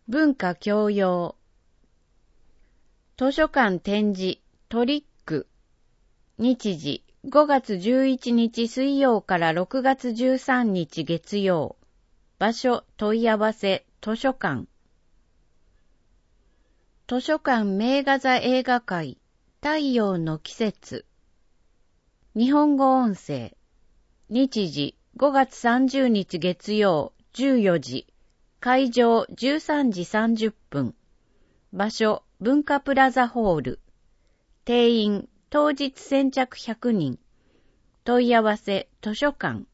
文化教養。図書館展示トリック。日時5月11日水曜から6月13日月曜。場所問い合わせ図書館。図書館名画座映画会太陽の季節。日本語音声。日時5月30日月曜14時。会場13時30分。場所文化プラザホール。定員当日先着100人。問い合わせ図書館。